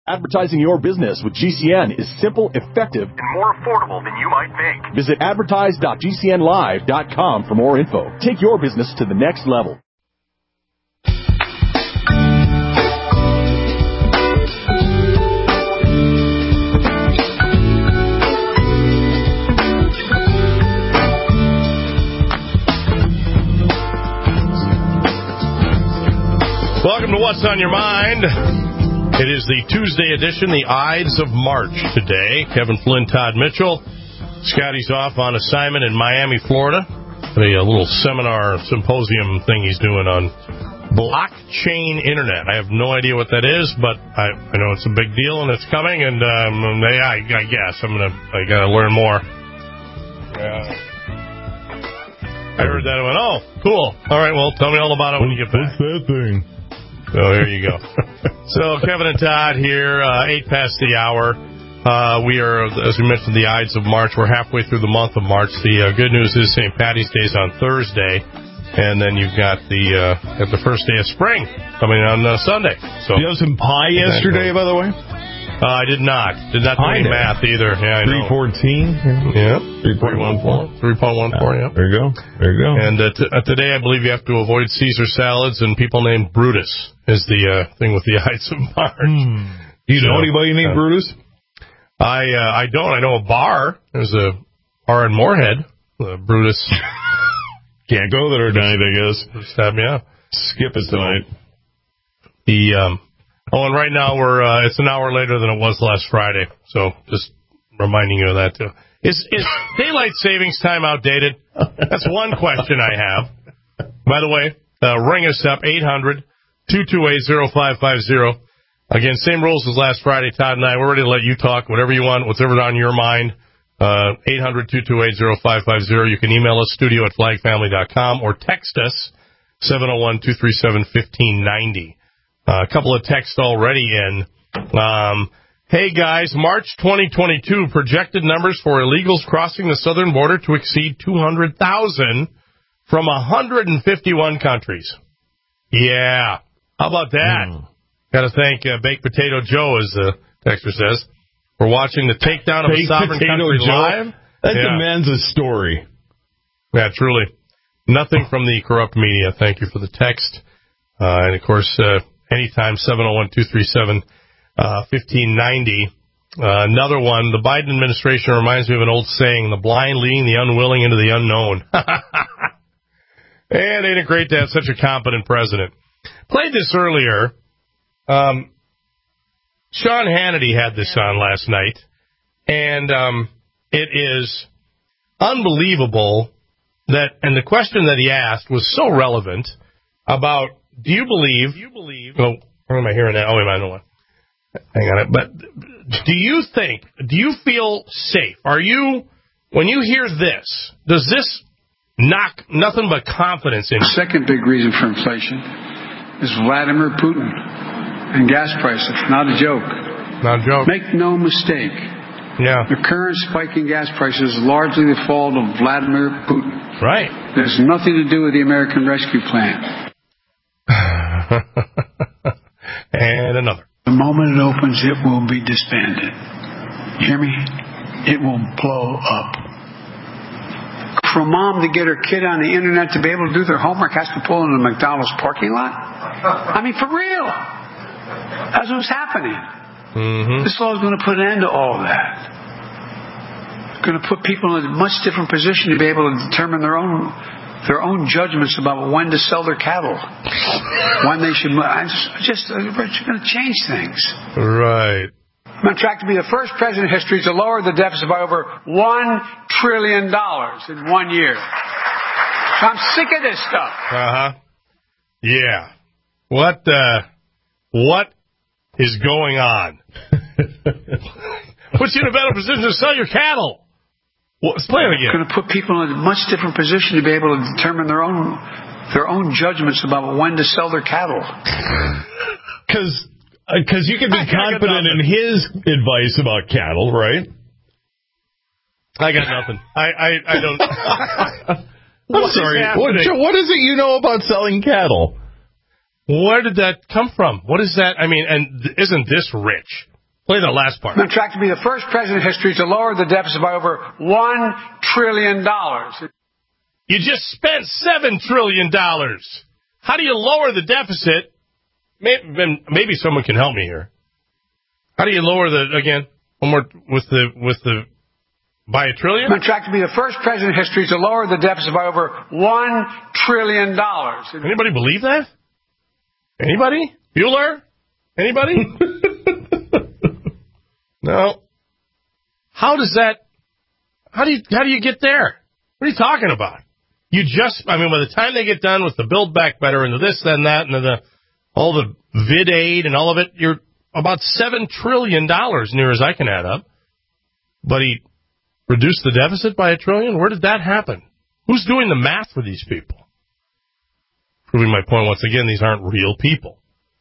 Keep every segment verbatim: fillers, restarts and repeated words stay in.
Advertising your business with G C N is simple, effective, and more affordable than you might think. Visit advertise dot g c n live dot com for more info. Take your business to the next level. Welcome to What's on Your Mind. It is the Tuesday edition, the Ides of March today. Kevin Flynn, Todd Mitchell. Scotty's off on assignment in Miami, Florida. A, a little seminar, symposium thing he's doing on blockchain internet. I have no idea what that is, but I, I know it's a big deal and it's coming, and um, yeah, I, I guess I'm gonna I gotta learn more. Yeah. I heard that and went, oh, cool. All right, well, tell me all about it when you get back. What's that thing? So here you go. So Kevin and Todd here, uh, eight past the hour. Uh, we are, as we mentioned, the Ides of March. We're halfway through the month of March. The uh, good news is Saint Patty's Day is on Thursday, and then you've got the uh, got the first day of spring coming on uh, Sunday. So did you have some pie yesterday, by the way? Uh, I did not. Did not do any math either. Yeah, I three fourteen. Yeah. three point one four. three point one four, yeah. There you go. There you go. And uh, t- uh, today I believe you have to avoid Caesar salads and people named Brutus is the uh, thing with the Ides of March. Hmm. Do you so, know anybody named uh, Brutus? I uh, I don't. I know a bar. There's a bar in Moorhead. Uh, Brutus. Can't go there tonight, I guess. Stab me out. Skip it tonight. The... um. Oh, and right now we're uh, it's an hour later than it was last Friday, so just reminding you of that too. Is is daylight savings time outdated? That's one question I have. By the way, uh, ring us up eight hundred, two two eight, oh five five oh. Again, same rules as last Friday. Todd and I, we're ready to let you talk whatever you want, whatever's on your mind. Uh, eight hundred, two two eight, oh five five oh. You can email us studio at flag family dot com or text us seven oh one, two three seven, one five nine oh. Uh, a couple of texts already in. Um, hey, guys, March twenty twenty-two, projected numbers for illegals crossing the southern border to exceed two hundred thousand from one hundred fifty-one countries. Yeah. How about that? Mm. Got to thank uh, Baked Potato Joe, as the texter says, for watching the takedown of Baked a sovereign Potato country Joe? live. That yeah. demands a story. Yeah, truly. Nothing from the corrupt media. Thank you for the text. Uh, and, of course, uh, anytime, seven oh one, two three seven, one five nine oh. Uh, another one, the Biden administration reminds me of an old saying, the blind leading the unwilling into the unknown. And ain't it great to have such a competent president? Played this earlier. Um, Sean Hannity had this on last night, and um, it is unbelievable that, and the question that he asked was so relevant about, Do you believe? Do you believe? Oh, where am I hearing that? Oh, wait a minute. Hang on. But do you think? Do you feel safe? Are you? When you hear this, does this knock nothing but confidence in? The second big reason for inflation is Vladimir Putin and gas prices. Not a joke. Not a joke. Make no mistake. Yeah. The current spike in gas prices is largely the fault of Vladimir Putin. Right. There's nothing to do with the American Rescue Plan. And another. The moment it opens, it will be disbanded. You hear me? It will blow up. For a mom to get her kid on the internet to be able to do their homework has to pull into the McDonald's parking lot? I mean, for real. That's what's happening. Mm-hmm. This law is going to put an end to all of that. It's going to put people in a much different position to be able to determine their own their own judgments about when to sell their cattle, when they should. I just, just it's going to change things. Right. I'm on track to be the first president in history to lower the deficit by over one trillion dollars in one year. So I'm sick of this stuff. Uh huh. Yeah. What uh, what is going on? Puts you in a better position to sell your cattle. Well, let's play it again. It's going to put people in a much different position to be able to determine their own their own judgments about when to sell their cattle. Because because you can be confident in his advice about cattle, right? I got nothing. I I, I don't. I'm sorry. What, what is it you know about selling cattle? Where did that come from? What is that? I mean, and isn't this rich? Play that last part. On track to be the first president in history to lower the deficit by over one trillion dollars. You just spent seven trillion dollars. How do you lower the deficit? Maybe, maybe someone can help me here. How do you lower the, again, one more, with the, with the, by a trillion? On track to be the first president in history to lower the deficit by over one trillion dollars. Anybody believe that? Anybody? Bueller? Anybody? No. How does that, how do you, how do you get there? What are you talking about? You just, I mean, by the time they get done with the Build Back Better and the this and that and the, all the vid aid and all of it, you're about seven trillion dollars near as I can add up. But he reduced the deficit by a trillion? Where did that happen? Who's doing the math for these people? Proving my point once again, these aren't real people.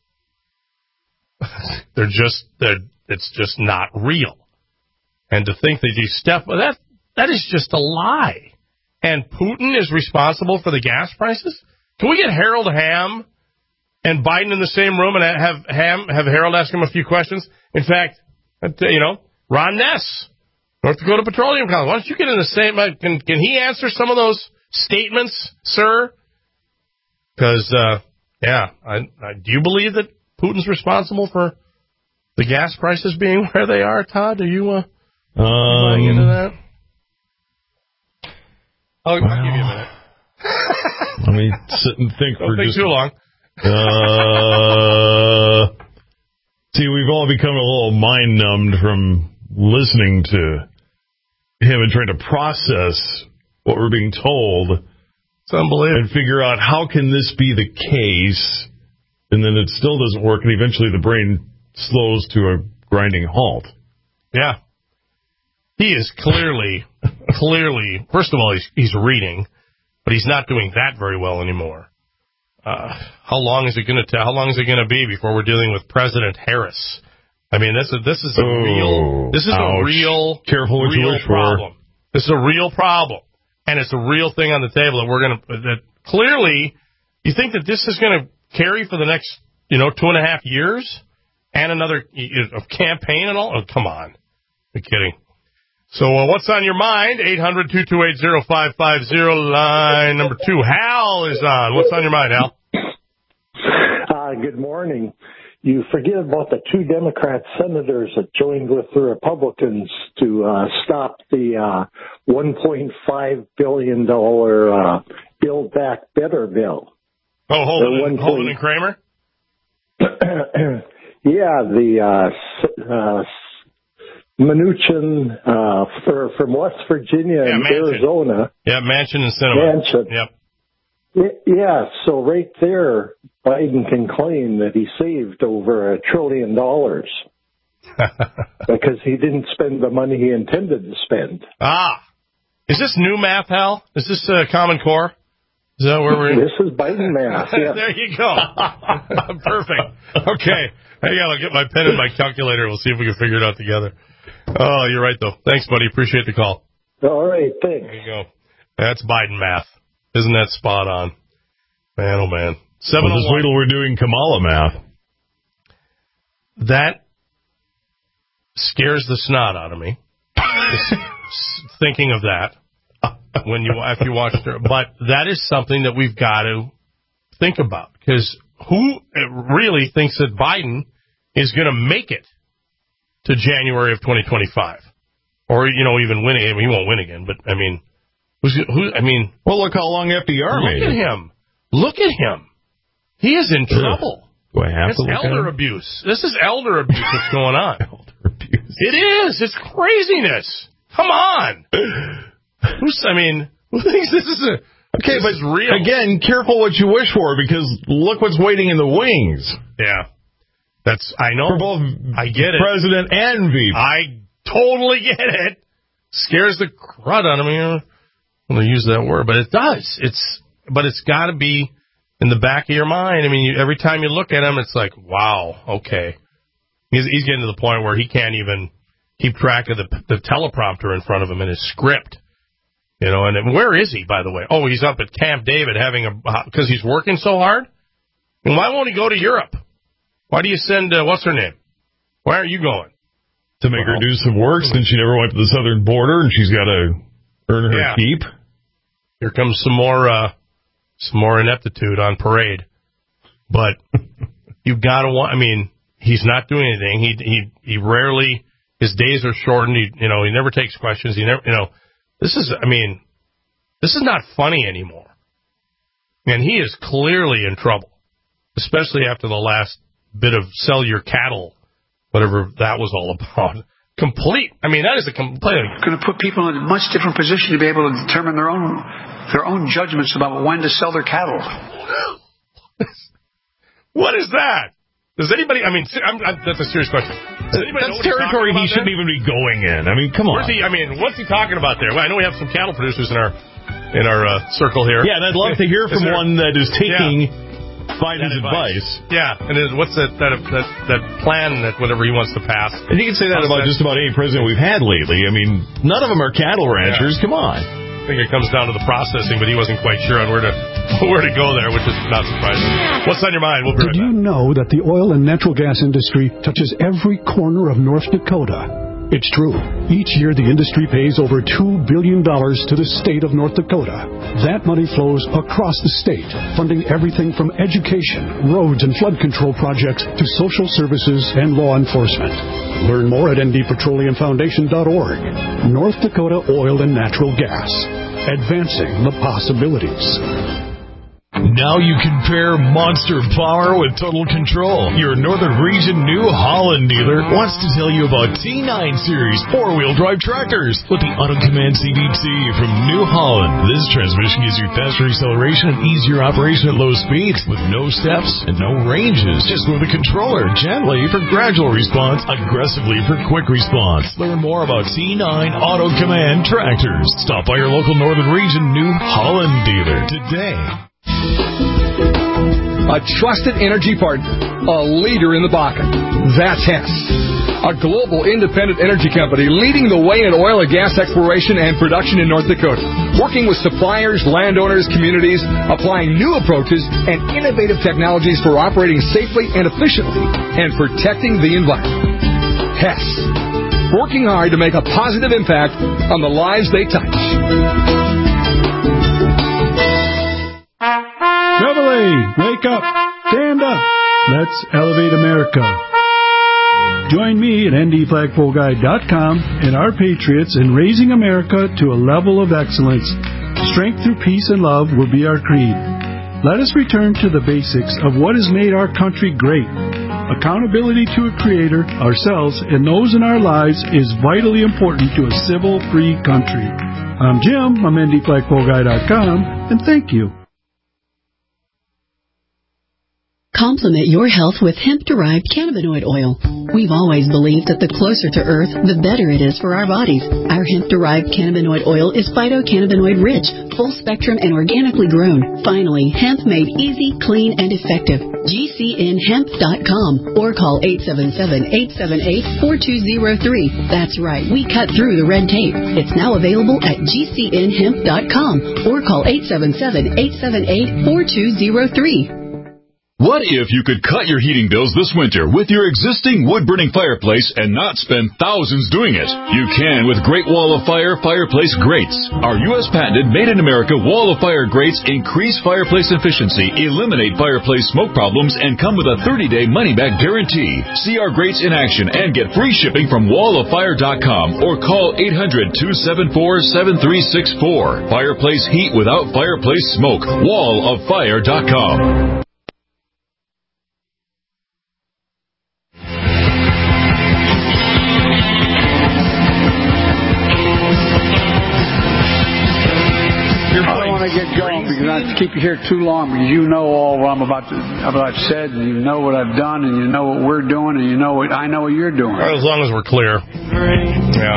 They're just, they're, it's just not real. And to think that these step, well, that, that is just a lie. And Putin is responsible for the gas prices? Can we get Harold Ham and Biden in the same room and have Ham, have Harold ask him a few questions? In fact, you know, Ron Ness, North Dakota Petroleum Council. Why don't you get in the same, can, can he answer some of those statements, sir? Because, uh, yeah, I, I, do you believe that Putin's responsible for the gas prices being where they are, Todd? Are you, uh, um, buying into that? I'll, well, I'll give you a minute. Let me sit and think Don't for think just too long. Uh, see, we've all become a little mind numbed from listening to him and trying to process what we're being told. It's unbelievable. And figure out how can this be the case, and then it still doesn't work, and eventually the brain slows to a grinding halt. Yeah. He is clearly, clearly, first of all, he's, he's reading, but he's not doing that very well anymore. Uh, how long is it going to ta- how long is it going to be before we're dealing with President Harris? I mean, this is this is a oh, real this is ouch. a real Careful what real you wish problem. For. This is a real problem, and it's a real thing on the table that we're going to. That clearly, you think that this is going to carry for the next, you know, two and a half years, and another uh, campaign and all. Oh, come on, you're kidding. So, uh, what's on your mind? eight hundred, two two eight, oh five five oh, line number two. Hal is on. What's on your mind, Hal? Uh, good morning. You forget about the two Democrat senators that joined with the Republicans to uh, stop the uh, one point five billion dollars uh, Build Back Better bill. Oh, Holden, Holden and Kramer? Yeah, the uh, uh, Mnuchin uh, for, from West Virginia yeah, and Manchin. Arizona. Yeah, Manchin and Sinema. Manchin. Yep. Yeah, so right there, Biden can claim that he saved over a trillion dollars because he didn't spend the money he intended to spend. Ah, is this new math, Hal? Is this uh, Common Core? Is that where we're? This is Biden math. Yeah. There you go. Perfect. Okay, hang on. I'll get my pen and my calculator. We'll see if we can figure it out together. Oh, you're right though. Thanks, buddy. Appreciate the call. All right, thanks. There you go. That's Biden math. Isn't that spot on? Man, oh man. Seven. Well, just wait till we're doing Kamala math. That scares the snot out of me. Thinking of that when you after you watched her, but that is something that we've got to think about, because who really thinks that Biden is going to make it to January of twenty twenty-five, or you know even winning? I mean, he won't win again, but I mean, who's who? I mean, well, look how long F D R look made. Look at him. Look at him. He is in trouble. Do I have it's to look elder at him? abuse. This is elder abuse that's going on. Elder abuse. It is. It's craziness. Come on. Who's? I mean, who thinks this is a? Okay, this but is real. Again, careful what you wish for, because look what's waiting in the wings. Yeah, that's. I know. For both I get it. President and V P. I totally get it. Scares the crud out of me. I'm going to use that word, but it does. It's. But it's got to be in the back of your mind. I mean, you, every time you look at him, it's like, wow, okay. He's, he's getting to the point where he can't even keep track of the, the teleprompter in front of him in his script. You know, and where is he, by the way? Oh, he's up at Camp David having a, because he's working so hard? And why won't he go to Europe? Why do you send, uh, what's her name? Why aren't you going? to make well, her do some work since she never went to the southern border and she's got to earn her yeah. keep. Here comes some more, uh, some more ineptitude on parade. But you gotta want. I mean, he's not doing anything. He he he rarely. His days are shortened. He you know he never takes questions. He never you know. This is. I mean, this is not funny anymore. And he is clearly in trouble, especially after the last bit of sell your cattle, whatever that was all about. Complete. I mean, that is a complete. Going to put people in a much different position to be able to determine their own their own judgments about when to sell their cattle. What is that? Does anybody? I mean, I'm, I'm, that's a serious question. Does anybody That's know what territory he shouldn't there? even be going in. I mean, come on. Where's he? I mean, what's he talking about there? Well, I know we have some cattle producers in our in our uh, circle here. Yeah, and I'd love to hear from there, one that is taking yeah, Biden's advice. advice. Yeah, and is, what's that, that that that plan that whatever he wants to pass? And you can say that How's about that? just about any president we've had lately. I mean, none of them are cattle ranchers. Yeah. Come on. I think it comes down to the processing, but he wasn't quite sure on where to where to go there, which is not surprising. What's on your mind? We'll be right Did you back. know that the oil and natural gas industry touches every corner of North Dakota? It's true. Each year, the industry pays over two billion dollars to the state of North Dakota. That money flows across the state, funding everything from education, roads and flood control projects to social services and law enforcement. Learn more at N D Petroleum Foundation dot org. North Dakota Oil and Natural Gas. Advancing the possibilities. Now you can pair monster power with total control. Your Northern Region New Holland dealer wants to tell you about T nine Series four-wheel drive tractors with the Auto Command C V T from New Holland. This transmission gives you faster acceleration and easier operation at low speeds with no steps and no ranges. Just move the controller gently for gradual response, aggressively for quick response. Learn more about T nine Auto Command tractors. Stop by your local Northern Region New Holland dealer today. A trusted energy partner, a leader in the Bakken. That's Hess, a global independent energy company leading the way in oil and gas exploration and production in North Dakota, working with suppliers, landowners, communities, applying new approaches and innovative technologies for operating safely and efficiently and protecting the environment. Hess, working hard to make a positive impact on the lives they touch. Chevrolet, wake up, stand up. Let's elevate America. Join me at N D Flagpole Guide dot com and our patriots in raising America to a level of excellence. Strength through peace and love will be our creed. Let us return to the basics of what has made our country great. Accountability to a creator, ourselves, and those in our lives is vitally important to a civil, free country. I'm Jim, I'm N D Flagpole Guide dot com, and thank you. Complement your health with hemp-derived cannabinoid oil. We've always believed that the closer to Earth, the better it is for our bodies. Our hemp-derived cannabinoid oil is phytocannabinoid-rich, full-spectrum, and organically grown. Finally, hemp made easy, clean, and effective. G C N hemp dot com or call eight seven seven, eight seven eight, four two zero three. That's right, we cut through the red tape. It's now available at G C N hemp dot com or call eight seven seven, eight seven eight, four two zero three. What if you could cut your heating bills this winter with your existing wood-burning fireplace and not spend thousands doing it? You can with Great Wall of Fire Fireplace Grates. Our U S patented made-in-America Wall of Fire grates increase fireplace efficiency, eliminate fireplace smoke problems, and come with a thirty-day money-back guarantee. See our grates in action and get free shipping from wall of fire dot com or call eight hundred, two seven four, seven three six four. Fireplace heat without fireplace smoke. wall of fire dot com. Get going because I have to keep you here too long because you know all what I'm about to about said and you know what I've done and you know what we're doing and you know what I know what you're doing. Well, as long as we're clear. Yeah.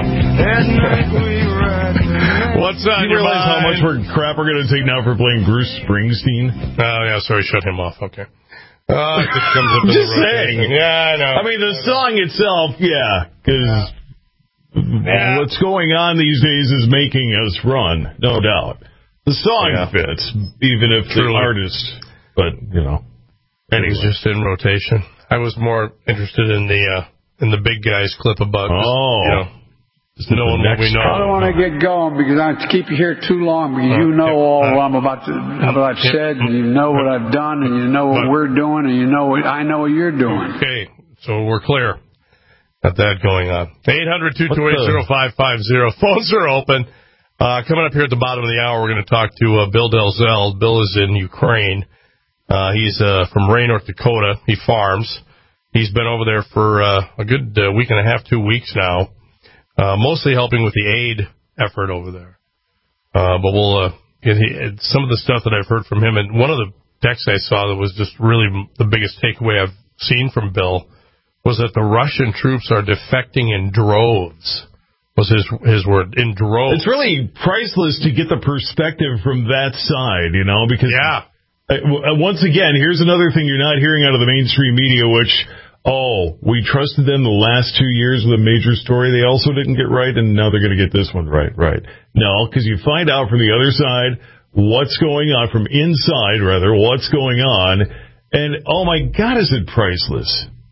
What's on you your realize mind? how much we're crap we're going to take now for playing Bruce Springsteen? Oh yeah, sorry, shut him off. Okay. Uh, it just comes up in just the rotation. saying. Yeah, I know. I mean, the song itself, yeah, because yeah. what's going on these days is making us run, no doubt. The song yeah. fits, even if Truly. the artist, but, you know. Anyway. It was just in rotation. I was more interested in the uh, in the big guys clip about, oh. just, you know, just knowing what we know. I don't want to get going because I have to keep you here too long because uh, you know all uh, I'm about to, what I've uh, said, and you know what I've done, and you know what but, we're doing, and you know what I know what you're doing. Okay, so we're clear. Got that going on. eight hundred, two two eight, oh five five oh. Phones are open. Uh, coming up here at the bottom of the hour, we're going to talk to uh, Bill Delzell. Bill is in Ukraine. Uh, he's uh, from Ray, North Dakota. He farms. He's been over there for uh, a good uh, week and a half, two weeks now. Uh, mostly helping with the aid effort over there. Uh, but we'll, uh, get he, some of the stuff that I've heard from him, and one of the texts I saw that was just really the biggest takeaway I've seen from Bill was that the Russian troops are defecting in droves, was his, his word, in droves. It's really priceless to get the perspective from that side, you know, because, yeah. uh, once again, here's another thing you're not hearing out of the mainstream media, which, oh, we trusted them the last two years with a major story they also didn't get right, and now they're going to get this one right, right. No, because you find out from the other side what's going on, from inside, rather, what's going on, and, oh, my God, is it priceless.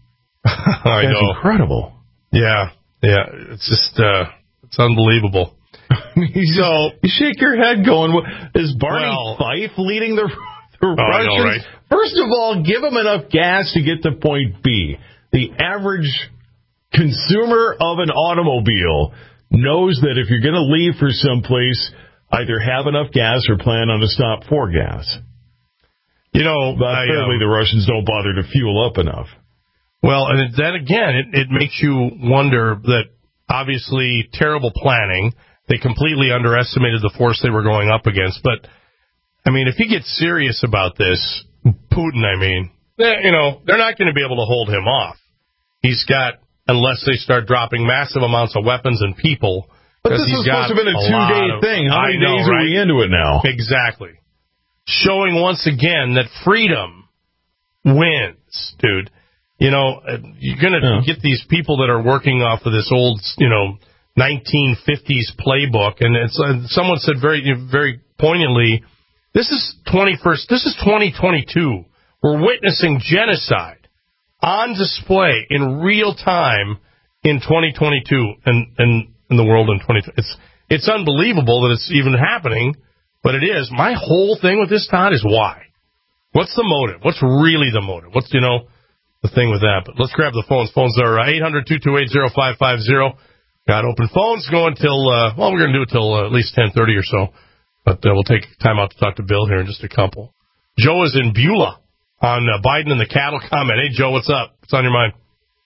I That's know. incredible. Yeah, yeah, it's just, uh, it's unbelievable. So, you shake your head going, is Barney well, Fife leading the... Oh, I know, right? First of all, give them enough gas to get to point B. The average consumer of an automobile knows that if you're going to leave for someplace, either have enough gas or plan on a stop for gas. You know, but I, apparently um, the Russians don't bother to fuel up enough. Well, and then again, it, it makes you wonder that obviously terrible planning. They completely underestimated the force they were going up against, but I mean, if he gets serious about this, Putin, I mean, you know, they're not going to be able to hold him off. He's got, unless they start dropping massive amounts of weapons and people. But this is supposed to have been a, a two-day thing. How many know, days are right? we into it now? Exactly. Showing once again that freedom wins, dude. You know, you're going to yeah. get these people that are working off of this old, you know, nineteen fifties playbook. And it's, uh, someone said very, very poignantly, This is twenty-first. This is twenty twenty-two. We're witnessing genocide on display in real time in twenty twenty-two, and in, in the world in twenty. It's it's unbelievable that it's even happening, but it is. My whole thing with this, Todd, is why. What's the motive? What's really the motive? What's you know the thing with that? But let's grab the phones. Phones are eight hundred, two two eight, oh five five oh. Got open phones going till uh, well, we're going to do it till uh, at least ten thirty or so. But uh, we'll take time out to talk to Bill here in just a couple. Joe is in Beulah on uh, Biden and the cattle comment. Hey, Joe, what's up? What's on your mind?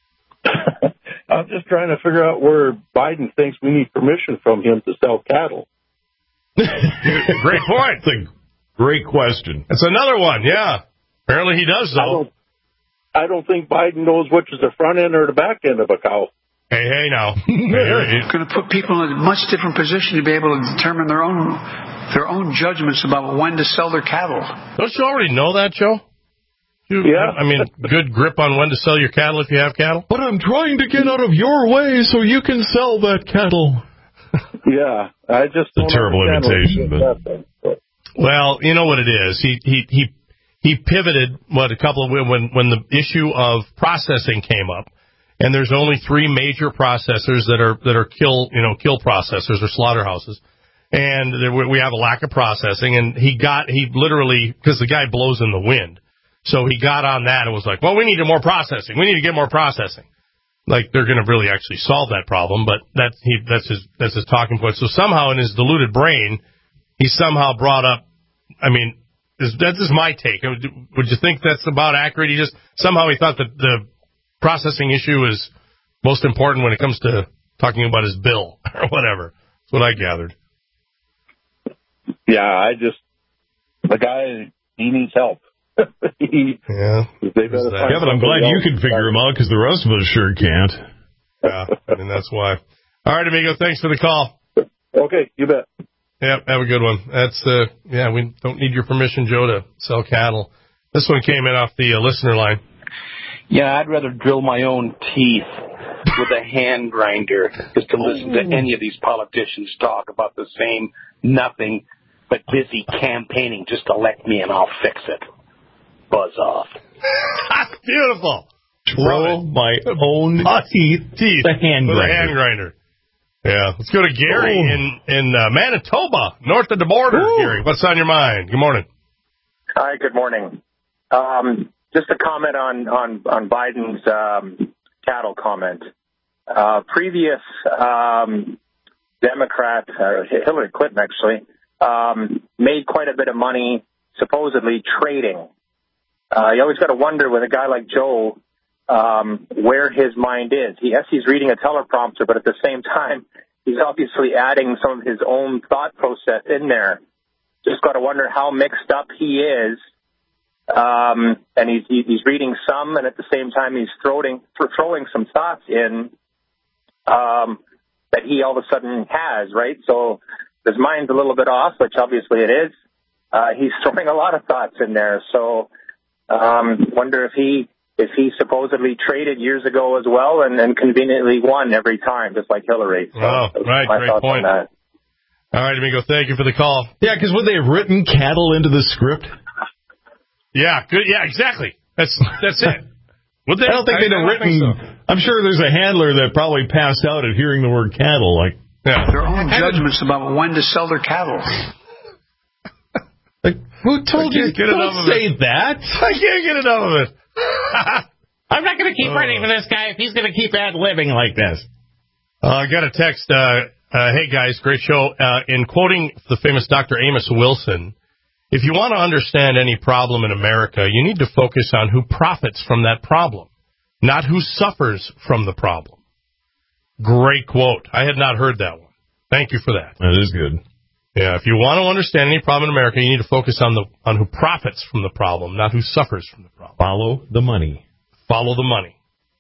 I'm just trying to figure out where Biden thinks we need permission from him to sell cattle. Great point. It's a great question. That's another one, yeah. Apparently he does, though. I don't, I don't think Biden knows which is the front end or the back end of a cow. Hey, hey, now. It's going to put people in a much different position to be able to determine their own their own judgments about when to sell their cattle. Don't you already know that, Joe? You, yeah. I mean, good grip on when to sell your cattle if you have cattle? But I'm trying to get out of your way so you can sell that cattle. Yeah, I just don't. It's a terrible imitation, but... but well, you know what it is. He he he he pivoted what a couple of when when the issue of processing came up. And there's only three major processors that are that are kill you know kill processors or slaughterhouses, and there, we have a lack of processing. And he got he literally because the guy blows in the wind, so he got on that and was like, well, we need more processing. We need to get more processing. Like they're going to really actually solve that problem, but that's he that's his that's his talking point. So somehow in his deluded brain, he somehow brought up. I mean, is, that's just my take. Would you think that's about accurate? He just somehow he thought that the processing issue is most important when it comes to talking about his bill or whatever. That's what I gathered. Yeah, I just, the guy, he needs help. he, yeah. They better yeah, but I'm glad you can figure him out because the rest of us sure can't. Yeah, I mean, that's why. All right, amigo, thanks for the call. Okay, you bet. Yeah, have a good one. That's, uh, yeah, we don't need your permission, Joe, to sell cattle. This one came in off the uh, listener line. Yeah, I'd rather drill my own teeth with a hand grinder just to listen to any of these politicians talk about the same nothing but busy campaigning. Just elect me and I'll fix it. Buzz off. Beautiful. Drill my own teeth, teeth the hand with grinder. a hand grinder. Yeah, let's go to Gary oh. in in uh, Manitoba, north of the border. Ooh. Gary, what's on your mind? Good morning. Hi, good morning. Um, just a comment on on on Biden's um, cattle comment. Uh, previous um, Democrat, uh, Hillary Clinton actually, um, made quite a bit of money supposedly trading. Uh, you always got to wonder with a guy like Joe um, where his mind is. He, yes, he's reading a teleprompter, but at the same time, he's obviously adding some of his own thought process in there. Just got to wonder how mixed up he is. Um, and he's, he's reading some, and at the same time, he's throwing, throwing some thoughts in um, that he all of a sudden has, right? So his mind's a little bit off, which obviously it is. Uh, he's throwing a lot of thoughts in there. So um, wonder if he if he supposedly traded years ago as well and, and conveniently won every time, just like Hillary. So oh, right, great point. All right, Amigo, thank you for the call. Yeah, because would they have written cattle into the script? Yeah, good. Yeah, exactly. That's that's it. Would they? I don't think they'd have written. So. I'm sure there's a handler that probably passed out at hearing the word cattle. Like, yeah, their own judgments about when to sell their cattle. Like, who told you? Get Don't say it. that. I can't get enough of it. I'm not going to keep uh, writing for this guy if he's going to keep ad-libbing like this. Uh, I got a text. Uh, uh, hey, guys, great show. Uh, in quoting the famous Doctor Amos Wilson, if you want to understand any problem in America, you need to focus on who profits from that problem, not who suffers from the problem. Great quote. I had not heard that one. Thank you for that. That is good. Yeah, if you want to understand any problem in America, you need to focus on the on who profits from the problem, not who suffers from the problem. Follow the money. Follow the money.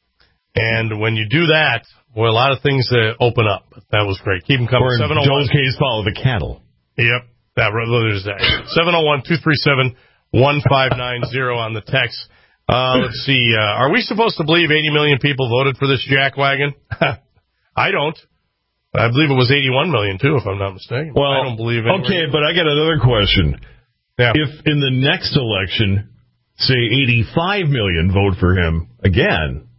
And when you do that, boy, a lot of things uh, open up. That was great. Keep them coming. Or in Joel's case, follow the cattle. Yep. That, there's that. seven oh one, two three seven, one five nine zero on the text. Uh, let's see. Uh, are we supposed to believe eighty million people voted for this jackwagon? I don't. I believe it was eighty-one million, too, if I'm not mistaken. Well, I don't believe it. Okay, but I got another question. Yeah. If in the next election, say eighty-five million vote for him again,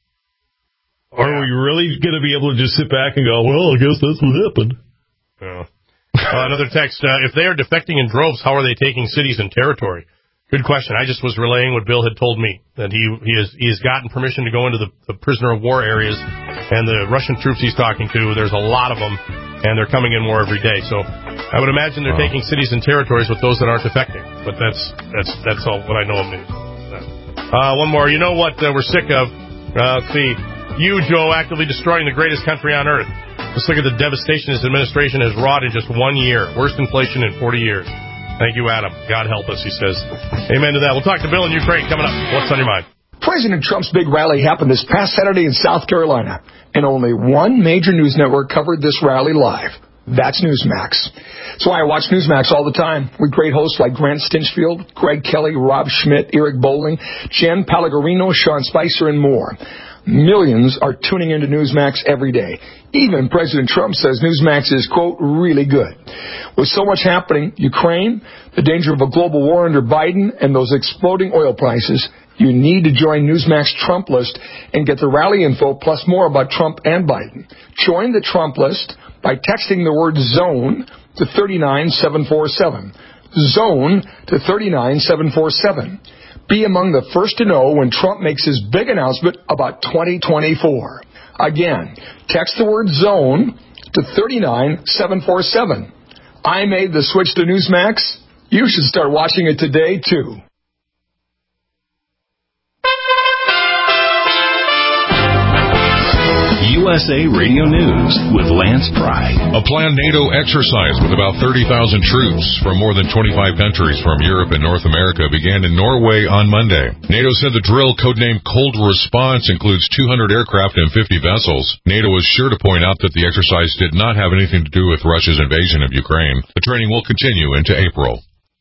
yeah. are we really going to be able to just sit back and go, well, I guess that's what happened? Yeah. Uh, another text, uh, if they are defecting in droves, how are they taking cities and territory? Good question. I just was relaying what Bill had told me, that he he has he has gotten permission to go into the, the prisoner of war areas, and the Russian troops he's talking to, there's a lot of them, and they're coming in more every day. So I would imagine they're wow. taking cities and territories with those that aren't defecting. But that's that's that's all what I know of means. Uh, one more. You know what uh, we're sick of? Uh, let's see. You, Joe, actively destroying the greatest country on earth. Let's look at the devastation his administration has wrought in just one year. Worst inflation in forty years. Thank you, Adam. God help us, he says. Amen to that. We'll talk to Bill in Ukraine coming up. What's on your mind? President Trump's big rally happened this past Saturday in South Carolina, and only one major news network covered this rally live. That's Newsmax. So I watch Newsmax all the time with great hosts like Grant Stinchfield, Greg Kelly, Rob Schmidt, Eric Bowling, Jen Pellegrino, Sean Spicer, and more. Millions are tuning into Newsmax every day. Even President Trump says Newsmax is, quote, really good. With so much happening, Ukraine, the danger of a global war under Biden, and those exploding oil prices, you need to join Newsmax Trump List and get the rally info plus more about Trump and Biden. Join the Trump List by texting the word ZONE to three nine seven four seven. ZONE to three nine seven four seven. Be among the first to know when Trump makes his big announcement about twenty twenty-four. Again, text the word ZONE to three nine seven four seven. I made the switch to Newsmax. You should start watching it today, too. U S A Radio News with Lance Pry. A planned NATO exercise with about thirty thousand troops from more than twenty-five countries from Europe and North America began in Norway on Monday. NATO said the drill, codenamed Cold Response, includes two hundred aircraft and fifty vessels. NATO was sure to point out that the exercise did not have anything to do with Russia's invasion of Ukraine. The training will continue into April.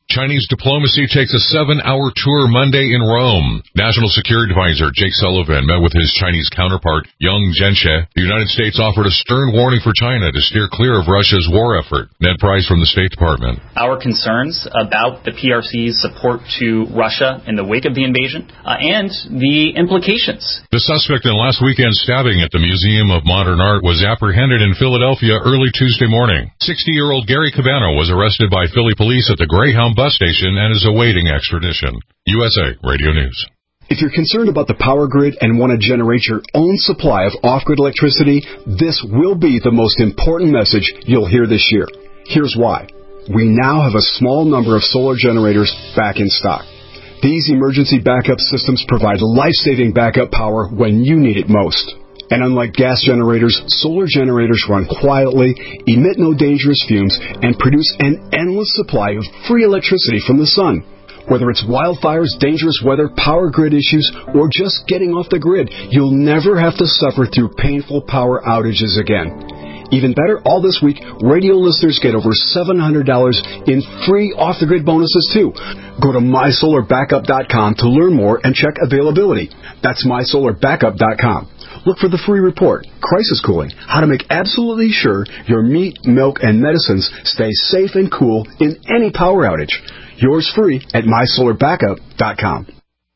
Chinese diplomacy takes a seven-hour tour Monday in Rome. National Security Advisor Jake Sullivan met with his Chinese counterpart, Yang Zhenshe. The United States offered a stern warning for China to steer clear of Russia's war effort. Ned Price from the State Department. Our concerns about the P R C's support to Russia in the wake of the invasion uh, and the implications. The suspect in last weekend's stabbing at the Museum of Modern Art was apprehended in Philadelphia early Tuesday morning. sixty-year-old Gary Cabano was arrested by Philly police at the Greyhound bus station and is awaiting extradition. U S A Radio News. If you're concerned about the power grid and want to generate your own supply of off-grid electricity, this will be the most important message you'll hear this year. Here's why. We now have a small number of solar generators back in stock. These emergency backup systems provide life-saving backup power when you need it most. And unlike gas generators, solar generators run quietly, emit no dangerous fumes, and produce an endless supply of free electricity from the sun. Whether it's wildfires, dangerous weather, power grid issues, or just getting off the grid, you'll never have to suffer through painful power outages again. Even better, all this week, radio listeners get over seven hundred dollars in free off-the-grid bonuses, too. Go to my solar backup dot com to learn more and check availability. That's my solar backup dot com. Look for the free report, Crisis Cooling, how to make absolutely sure your meat, milk, and medicines stay safe and cool in any power outage. Yours free at my solar backup dot com.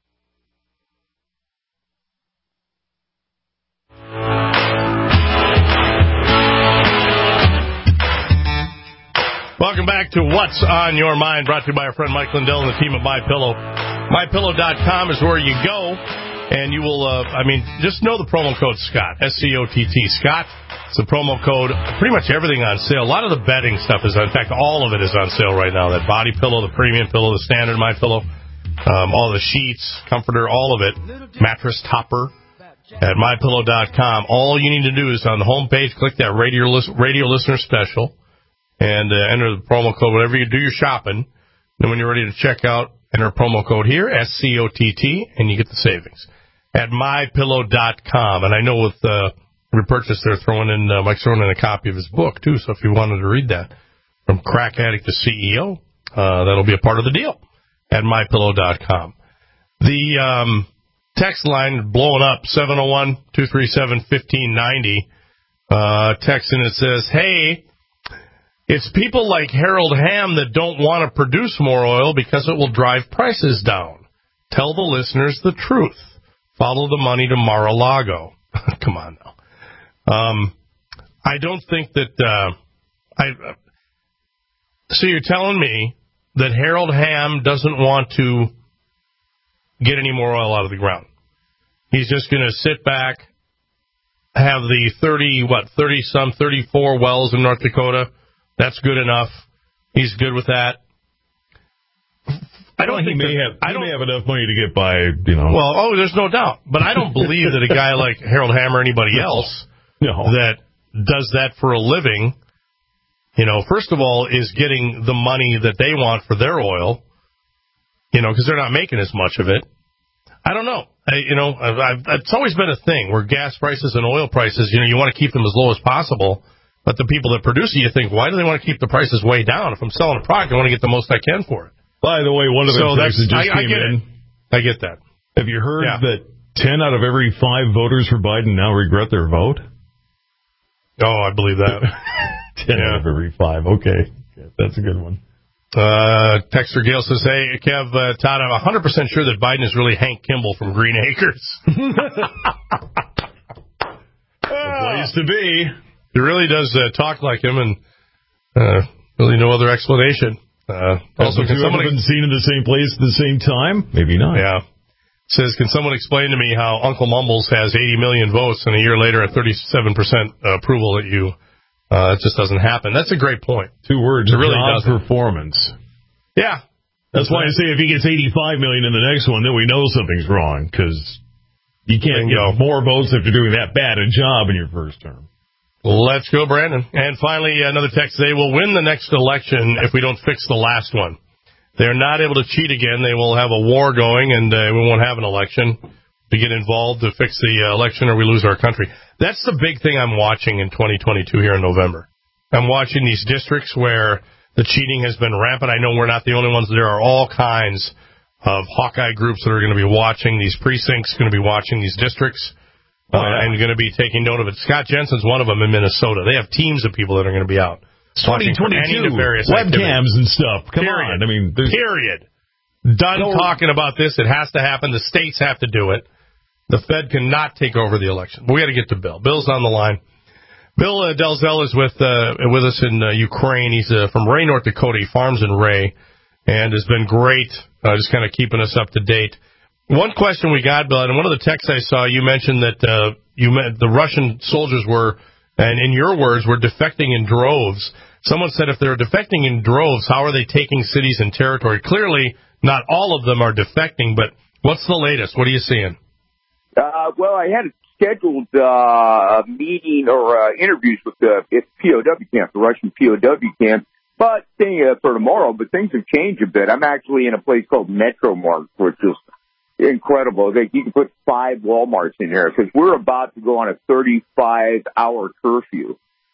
Welcome back to What's on Your Mind, brought to you by our friend Mike Lindell and the team at MyPillow. my pillow dot com is where you go. And you will, uh, I mean, just know the promo code Scott, S C O T T, Scott. It's the promo code. Pretty much everything on sale. A lot of the bedding stuff is on, in fact, all of it is on sale right now. That body pillow, the premium pillow, the standard My Pillow, um, all the sheets, comforter, all of it. Mattress topper at my pillow dot com. All you need to do is on the home page, click that radio, radio listener special and uh, enter the promo code whenever you do your shopping. Then when you're ready to check out, enter promo code here, S C O T T, and you get the savings. At my pillow dot com. And I know with uh, repurchase, they're throwing in, uh, Mike's throwing in a copy of his book, too. So if you wanted to read that, From Crack Addict to C E O, uh, that'll be a part of the deal at my pillow dot com. The um, text line blowing up, seven oh one, two three seven, one five nine oh. Uh, text and it says, hey, it's people like Harold Hamm that don't want to produce more oil because it will drive prices down. Tell the listeners the truth. Follow the money to Mar-a-Lago. Come on now. Um, I don't think that, uh, I, uh, so you're telling me that Harold Hamm doesn't want to get any more oil out of the ground. He's just going to sit back, have the thirty, what, thirty some, thirty-four wells in North Dakota. That's good enough. He's good with that. I don't well, think he may that, have. I He don't, may have enough money to get by, you know. Well, oh, there's no doubt. But I don't believe that a guy like Harold Hamm or anybody else no. that does that for a living, you know, first of all, is getting the money that they want for their oil, you know, because they're not making as much of it. I don't know. I, you know, I've, I've, it's always been a thing where gas prices and oil prices, you know, you want to keep them as low as possible. But the people that produce it, you think, why do they want to keep the prices way down? If I'm selling a product, I want to get the most I can for it. By the way, one of the so things that just I, came I get in. It. I get that. Have you heard yeah. that ten out of every five voters for Biden now regret their vote? Oh, I believe that. ten yeah. out of every five. Okay. That's a good one. Uh, Texter Gale says, hey, Kev, uh, Todd, I'm one hundred percent sure that Biden is really Hank Kimball from Green Acres. The place to be. He really does uh, talk like him, and uh, really no other explanation. Uh, also, can someone been seen in the same place at the same time? Maybe not. Yeah. Says, can someone explain to me how Uncle Mumbles has eighty million votes and a year later at thirty-seven percent approval at you? Uh, it just doesn't happen. That's a great point. Two words. It really job doesn't. Performance. Yeah. That's, That's why right. I say if he gets eighty-five million in the next one, then we know something's wrong, because you can't Bingo. get more votes after doing that bad a job in your first term. Let's go, Brandon. And finally, another text. They will win the next election if we don't fix the last one. They're not able to cheat again. They will have a war going, and uh, we won't have an election to get involved to fix the uh, election, or we lose our country. That's the big thing I'm watching in twenty twenty-two here in November. I'm watching these districts where The cheating has been rampant. I know we're not the only ones. There are all kinds of Hawkeye groups that are going to be watching these precincts, going to be watching these districts, uh, and going to be taking note of it. Scott Jensen's one of them in Minnesota. They have teams of people that are going to be out. twenty twenty-two, webcams and stuff. Come Period. on. I mean, there's... Period. Done no. talking about this. It has to happen. The states have to do it. The Fed cannot take over the election. But we got to get to Bill. Bill's on the line. Bill uh, Delzell is with uh, with us in uh, Ukraine. He's uh, from Ray, North Dakota. He farms in Ray and has been great, uh, just kind of keeping us up to date. One question we got, Bill, and one of the texts I saw, you mentioned that uh, you met, the Russian soldiers were, and in your words, were defecting in droves. Someone said if they're defecting in droves, how are they taking cities and territory? Clearly, not all of them are defecting, but what's the latest? What are you seeing? Uh, well, I had scheduled uh, a meeting or uh, interviews with the P O W camp, the Russian P O W camp, but uh, for tomorrow. But things have changed a bit. I'm actually in a place called Metro Mart, which is incredible. They, you can put five Walmarts in there because we're about to go on a thirty-five hour curfew.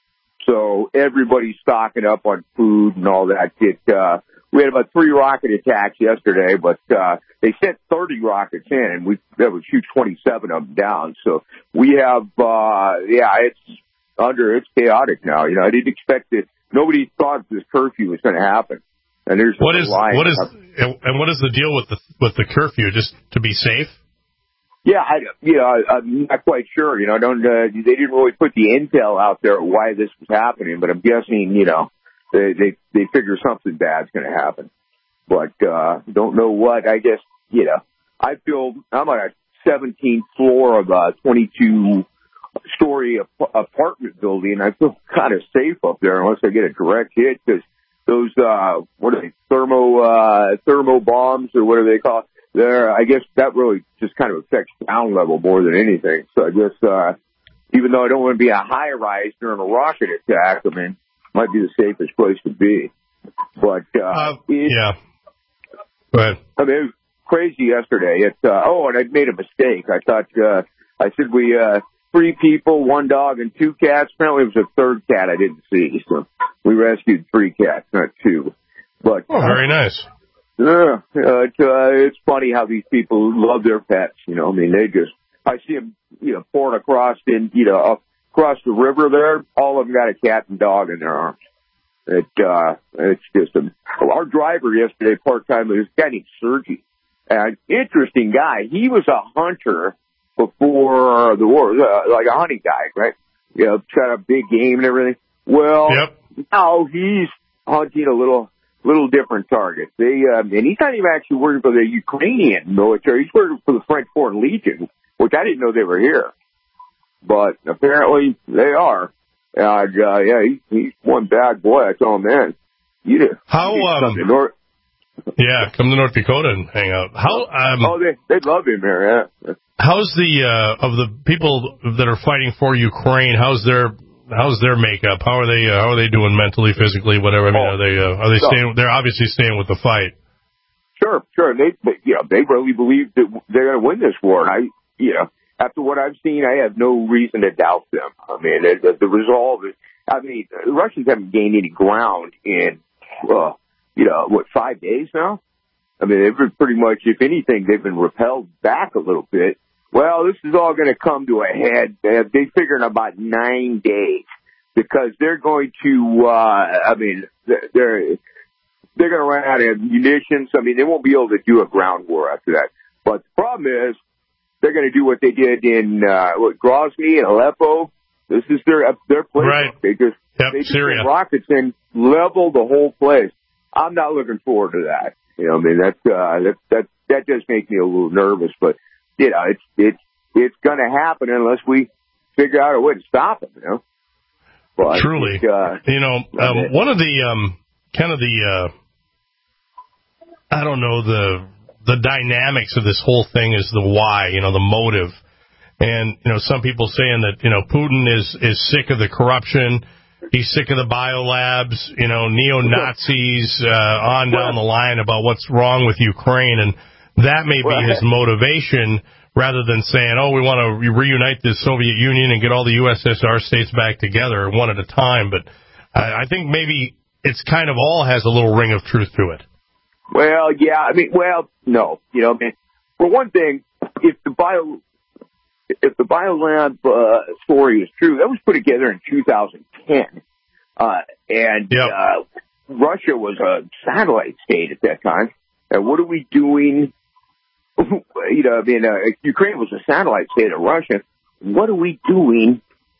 So everybody's stocking up on food and all that. It, uh, we had about three rocket attacks yesterday, but uh, they sent thirty rockets in, and we that would shoot twenty-seven of them down. So we have, uh, yeah, it's under, it's chaotic now. You know, I didn't expect it. Nobody thought this curfew was going to happen. And there's what is what is and what is the deal with the with the curfew? Just to be safe? Yeah, I, you know, I, I'm not quite sure. You know, I don't uh, they didn't really put the intel out there why this was happening, but I'm guessing, you know, they they, they figure something bad's going to happen. But uh, don't know what. I guess, you know, I feel I'm on a seventeenth floor of a twenty-two story ap- apartment building. I feel kind of safe up there unless I get a direct hit because those uh, what are they thermo uh, thermo bombs or whatever they call it. There, I guess that really just kind of affects sound level more than anything. So I guess, uh, even though I don't want to be a high rise during a rocket attack, I mean, it might be the safest place to be. But, uh, uh it, yeah. Go ahead. I mean, it was crazy yesterday. It, uh, oh, and I made a mistake. I thought, uh, I said we, uh, three people, one dog and two cats. Apparently it was a third cat I didn't see. So we rescued three cats, not two. But, oh, very nice. Yeah, uh, it's, uh, it's funny how these people love their pets, you know, I mean, they just, I see them, you know, pouring across in, you know, across the river there, all of them got a cat and dog in their arms. It, uh, it's just a, our driver yesterday, part-time, was a guy named Sergi, an interesting guy. He was a hunter before the war, uh, like a hunting guy, right? You know, shot a big game and everything. Well, yep. Now he's hunting a little, little different targets. They, um, and he's not even actually working for the Ukrainian military. He's working for the French Foreign Legion, which I didn't know they were here. But apparently they are. And, uh, yeah, he, he's one bad boy. I tell him, man, you do. How, um, to North, yeah, come to North Dakota and hang out. How, um, oh, they, they love him here, yeah. How's the, uh, of the people that are fighting for Ukraine, how's their, How's their makeup? How are they? Uh, how are they doing mentally, physically, whatever? I mean, oh, are they? Uh, are they so, staying? They're obviously staying with the fight. Sure, sure. They, they, you know, they really believe that they're going to win this war. And I, you know, after what I've seen, I have no reason to doubt them. I mean, the, the resolve is. I mean, the Russians haven't gained any ground in, uh, you know, what five days now. I mean, they've been pretty much, if anything, they've been repelled back a little bit. Well, this is all going to come to a head. They figure in about nine days because they're going to, uh, I mean, they're, they're going to run out of munitions. I mean, they won't be able to do a ground war after that. But the problem is they're going to do what they did in, uh, what, Grozny and Aleppo. This is their, their playbook. Right. They just, yep, they just Syria. send rockets and level the whole place. I'm not looking forward to that. You know, I mean, that's, uh, that, that, that does make me a little nervous, but, you know, it's, it's, it's going to happen unless we figure out a way to stop it, you know. But truly, it, uh, you know, um, one of the, um, kind of the, uh, I don't know, the, the dynamics of this whole thing is the why, you know, the motive. And, you know, some people saying that, you know, Putin is, is sick of the corruption. He's sick of the biolabs, you know, neo-Nazis, uh, on down the line about what's wrong with Ukraine. And that may be his motivation rather than saying, oh, we want to re- reunite the Soviet Union and get all the U S S R states back together one at a time. But I, I think maybe it's kind of all has a little ring of truth to it. Well, yeah, I mean, well, no, you know, I mean, for one thing, if the bio, if the biolab uh, story is true, that was put together in two thousand ten, uh, and yep. uh, Russia was a satellite state at that time. And what are we doing? You know, I mean, uh, Ukraine was a satellite state of Russia. What are we doing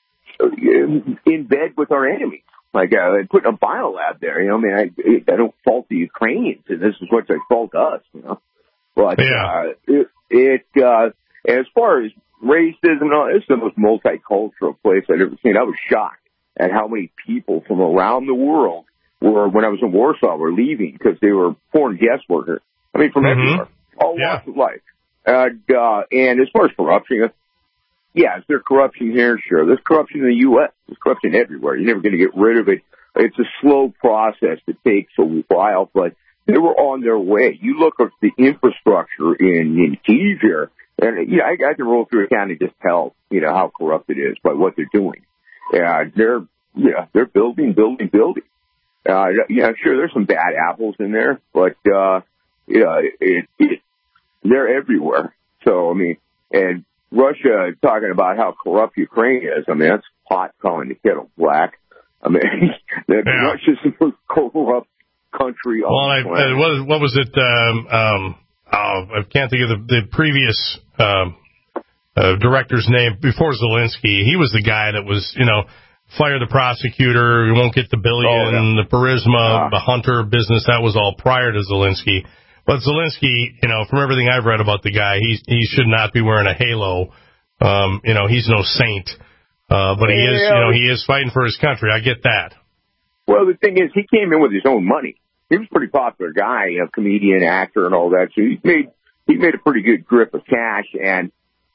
in bed with our enemies? Like, uh, putting a biolab there, you know, I mean, I, I don't fault the Ukrainians, and this is what they fault us, you know. But, yeah. uh, it, it, uh, as far as racism and all, it's the most multicultural place I've ever seen. I was shocked at how many people from around the world were, when I was in Warsaw, were leaving because they were foreign guest workers. I mean, from mm-hmm. everywhere, all yeah. walks of life. And, uh, and as far as corruption, yeah, is there corruption here? Sure. There's corruption in the U S There's corruption everywhere. You're never going to get rid of it. It's a slow process that takes a while, but they were on their way. You look at the infrastructure in, in Kyiv here, and, you know, I, I can roll through a county and just tell, you know, how corrupt it is by what they're doing. Yeah, they're, yeah, they're building, building, building. Uh, yeah, sure, there's some bad apples in there, but, uh, yeah, it, it, they're everywhere. So, I mean, and Russia talking about how corrupt Ukraine is, I mean, that's pot calling the kettle black. I mean, yeah. Russia's the most corrupt country on well, the planet. I, what, what was it? Um, um, oh, I can't think of the, the previous um, uh, director's name before Zelensky. He was the guy that was, you know, fire the prosecutor, you won't get the billion, oh, yeah. the Burisma, ah. the Hunter business. That was all prior to Zelensky. But Zelensky, you know, from everything I've read about the guy, he he should not be wearing a halo. Um, you know, he's no saint. Uh, but he yeah, is, you know, he is fighting for his country. I get that. Well, the thing is, he came in with his own money. He was a pretty popular guy, you know, comedian, actor, and all that. So he made he made a pretty good grip of cash. And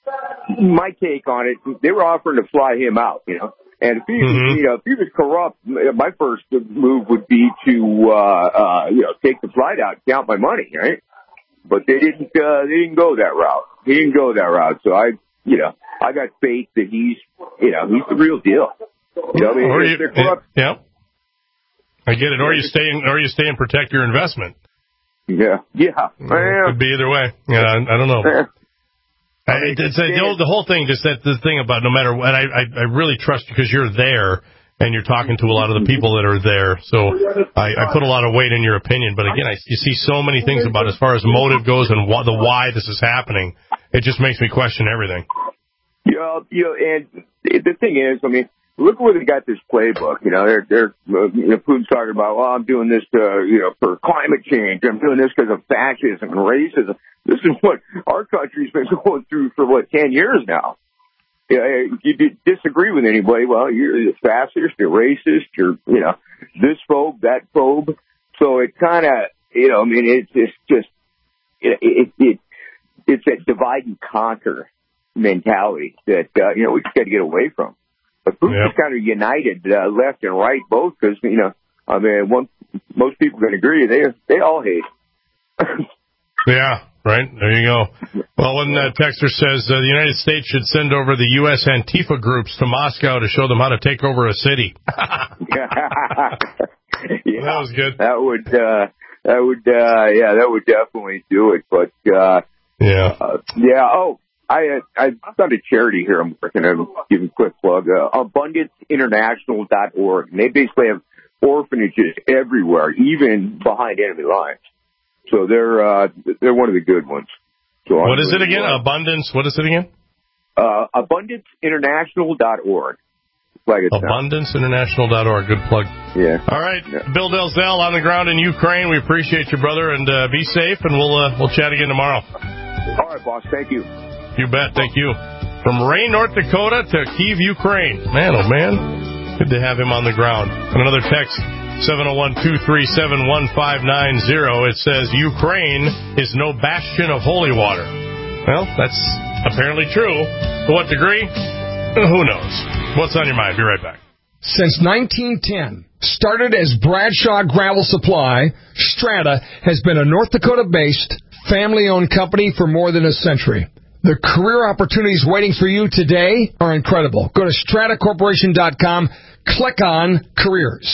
my take on it, they were offering to fly him out, you know. And if he, mm-hmm. you know, if he was corrupt, my first move would be to, uh, uh, you know, take the flight out, count my money, right? But they didn't, uh, they didn't go that route. He didn't go that route. So I, you know, I got faith that he's, you know, he's the real deal. You know, I mean, or if you, they're corrupt. Yeah. I get it. Or you stay in, or you stay and protect your investment. Yeah. Yeah. It could be either way. Yeah. I, I don't know. Yeah. I mean, it's a, the, whole, the whole thing, just that the thing about no matter what, I, I, I really trust you because you're there and you're talking to a lot of the people that are there. So I, I put a lot of weight in your opinion. But again, I, you see so many things about as far as motive goes and wh- the why this is happening. It just makes me question everything. Yeah, you know, and the thing is, I mean, look where they got this playbook. You know, they're, they're, uh, you know, Putin's talking about, well, I'm doing this to, you know, for climate change. I'm doing this because of fascism and racism. This is what our country's been going through for, what, ten years now. Yeah, if you disagree with anybody, well, you're a fascist, you're racist, you're, you know, this phobe, that phobe. So it kind of, you know, I mean, it's just, just it, it, it, it's that divide and conquer mentality that, uh, you know, we just got to get away from. But Putin's yep. kind of united, uh, left and right, both, because, you know, I mean, one, most people can agree, they, they all hate. Yeah. Right, there you go. Well, when uh, Texter says uh, the United States should send over the U S Antifa groups to Moscow to show them how to take over a city. yeah, that was good. That would, uh, that would, uh, yeah, that would definitely do it. But uh, yeah, uh, yeah. Oh, I I found a charity here. I'm working on. Give a quick plug. Uh, abundance international dot org. And they basically have orphanages everywhere, even behind enemy lines. So they're uh, they're one of the good ones. So what I'm is it again? Well. Abundance. What is it again? Uh, abundance international dot org. Like abundance international dot org. Good plug. Yeah. All right, yeah. Bill Delzell on the ground in Ukraine. We appreciate you, brother, and uh, be safe. And we'll uh, we'll chat again tomorrow. All right, boss. Thank you. You bet. Thank you. From Rain, North Dakota to Kyiv, Ukraine. Man, oh man, good to have him on the ground. And another text. seven oh one, two three seven, one five nine zero. It says, Ukraine is no bastion of holy water. Well, that's apparently true. To what degree? Who knows? What's on your mind? Be right back. Since nineteen ten, started as Bradshaw Gravel Supply, Strata has been a North Dakota-based, family-owned company for more than a century. The career opportunities waiting for you today are incredible. Go to strata corporation dot com, click on Careers.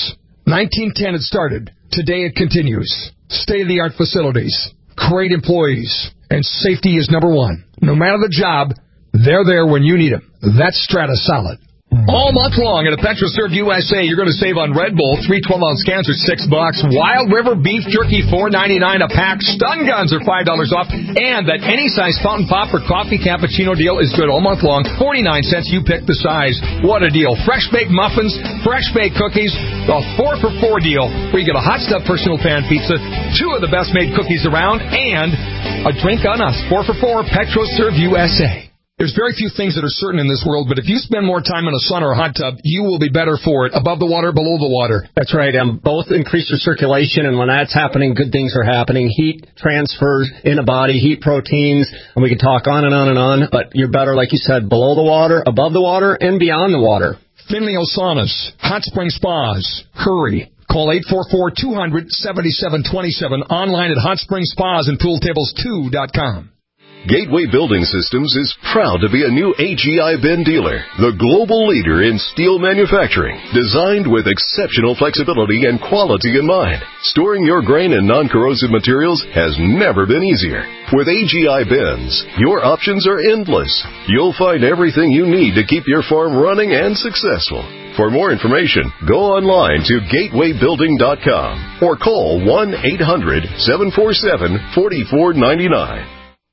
nineteen ten it started. Today it continues. State-of-the-art facilities, great employees, and safety is number one. No matter the job, they're there when you need them. That's Strata Solid. All month long at a PetroServe U S A, you're going to save on Red Bull, three twelve-ounce cans are six bucks. Wild River beef jerky, four ninety-nine a pack. Stun guns are five dollars off. And that any size fountain pop or coffee cappuccino deal is good all month long. forty-nine cents, you pick the size. What a deal. Fresh baked muffins, fresh baked cookies, a four for four deal where you get a hot stuff personal pan pizza, two of the best made cookies around, and a drink on us. Four for four, PetroServe U S A. There's very few things that are certain in this world, but if you spend more time in a sauna or a hot tub, you will be better for it. Above the water, below the water. That's right. Um, both increase your circulation, and when that's happening, good things are happening. Heat transfers in a body, heat proteins, and we can talk on and on and on, but you're better, like you said, below the water, above the water, and beyond the water. Finley Saunas, Hot Spring Spas. Hurry. Call eight four four, two hundred, seventy-seven twenty-seven. Online at hot spring spas and pool tables two dot com. Gateway Building Systems is proud to be a new A G I bin dealer, the global leader in steel manufacturing, designed with exceptional flexibility and quality in mind. Storing your grain and non-corrosive materials has never been easier. With A G I bins, your options are endless. You'll find everything you need to keep your farm running and successful. For more information, go online to gateway building dot com or call one eight hundred, seven four seven, four four nine nine.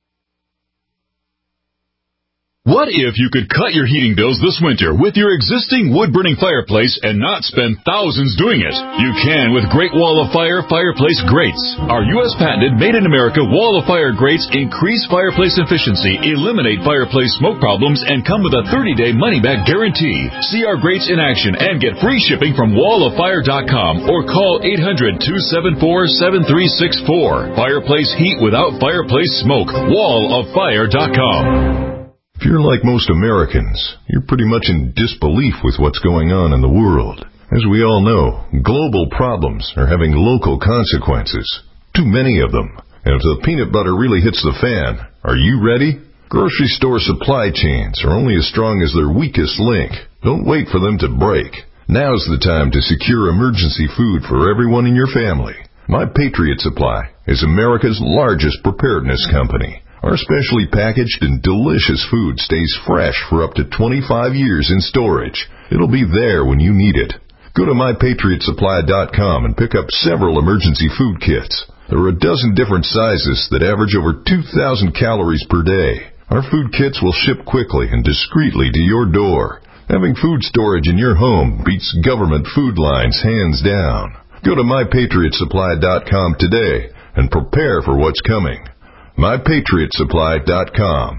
What if you could cut your heating bills this winter with your existing wood-burning fireplace and not spend thousands doing it? You can with Great Wall of Fire Fireplace Grates. Our U S patented made-in-America Wall of Fire grates increase fireplace efficiency, eliminate fireplace smoke problems, and come with a thirty-day money-back guarantee. See our grates in action and get free shipping from wall of fire dot com or call eight hundred, two seven four, seven three six four. Fireplace heat without fireplace smoke. wall of fire dot com. If you're like most Americans, you're pretty much in disbelief with what's going on in the world. As we all know, global problems are having local consequences. Too many of them. And if the peanut butter really hits the fan, are you ready? Grocery store supply chains are only as strong as their weakest link. Don't wait for them to break. Now's the time to secure emergency food for everyone in your family. My Patriot Supply is America's largest preparedness company. Our specially packaged and delicious food stays fresh for up to twenty-five years in storage. It'll be there when you need it. Go to my patriot supply dot com and pick up several emergency food kits. There are a dozen different sizes that average over two thousand calories per day. Our food kits will ship quickly and discreetly to your door. Having food storage in your home beats government food lines hands down. Go to my patriot supply dot com today and prepare for what's coming. my patriot supply dot com.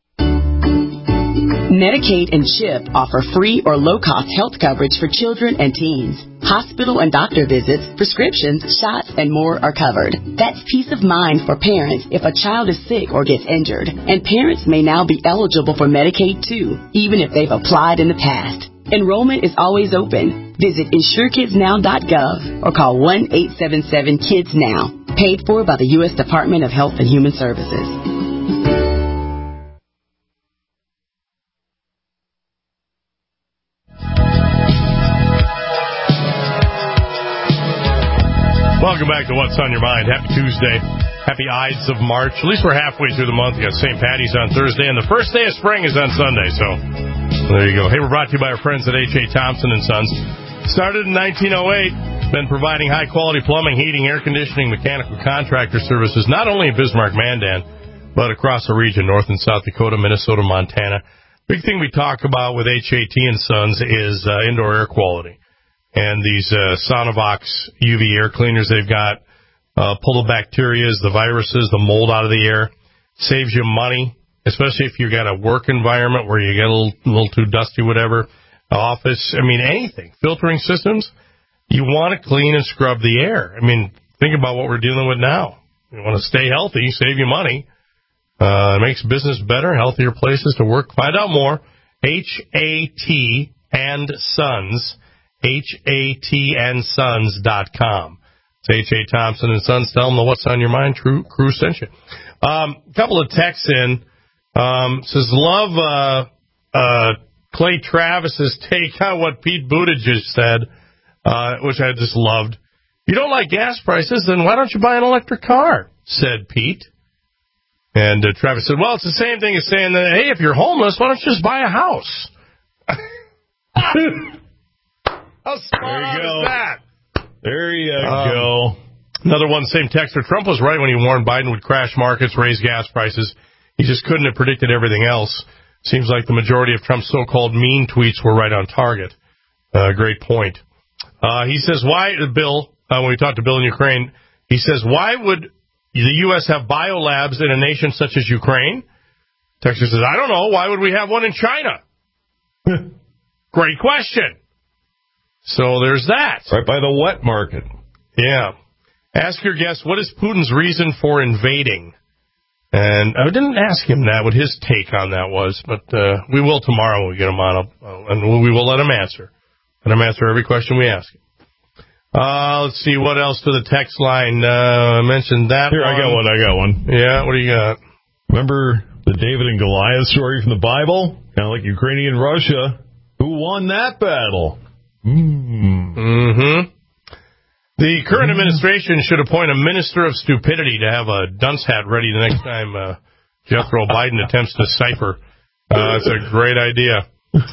Medicaid and CHIP offer free or low-cost health coverage for children and teens. Hospital and doctor visits, prescriptions, shots, and more are covered. That's peace of mind for parents if a child is sick or gets injured. And parents may now be eligible for Medicaid, too, even if they've applied in the past. Enrollment is always open. Visit insure kids now dot gov or call one eight seven seven kids now. Paid for by the U S Department of Health and Human Services. Welcome back to What's on Your Mind. Happy Tuesday. Happy Ides of March. At least we're halfway through the month. We got Saint Patty's on Thursday, and the first day of spring is on Sunday. So there you go. Hey, we're brought to you by our friends at H A. Thompson and Sons. Started in nineteen oh eight. Been providing high-quality plumbing, heating, air conditioning, mechanical contractor services, not only in Bismarck, Mandan, but across the region, North and South Dakota, Minnesota, Montana. Big thing we talk about with H A T and Sons is uh, indoor air quality. And these uh, Sonovox U V air cleaners they've got uh, pull the bacterias, the viruses, the mold out of the air. Saves you money, especially if you've got a work environment where you get a little, a little too dusty, whatever. Office, I mean, anything. Filtering systems, you want to clean and scrub the air. I mean, think about what we're dealing with now. You want to stay healthy, save you money. Uh, it makes business better, healthier places to work. Find out more. H A T and Sons. H A T and Sons dot com. It's H A. Thompson and Sons. Tell them the What's on Your Mind crew, crew sent you. Um, a couple of texts in. Um, says, love uh, uh, Clay Travis's take on what Pete Buttigieg said uh, which I just loved. You don't like gas prices, then why don't you buy an electric car, said Pete. And uh, Travis said, well, it's the same thing as saying that, hey, if you're homeless, why don't you just buy a house? How smart there you go. is that? There you um, go. Another one, same texter. Trump was right when he warned Biden would crash markets, raise gas prices. He just couldn't have predicted everything else. Seems like the majority of Trump's so-called mean tweets were right on target. Uh, great point. Uh, he says, why, Bill, uh, when we talked to Bill in Ukraine, he says, why would the U S have biolabs in a nation such as Ukraine? Texter says, I don't know. Why would we have one in China? Great question. So there's that. Right by the wet market. Yeah. Ask your guest, what is Putin's reason for invading? And I didn't ask him that, what his take on that was, but uh, we will tomorrow when we get him on, uh, and we will let him answer. Let him answer every question we ask him. Uh, let's see, what else to the text line? Uh, I mentioned that Here, one. I got one, I got one. Yeah, what do you got? Remember the David and Goliath story from the Bible? Kind of like Ukraine and Russia. Who won that battle? Mm. Mm-hmm. The current administration should appoint a minister of stupidity to have a dunce hat ready the next time uh, Jethro Biden attempts to cipher. Uh, that's a great idea.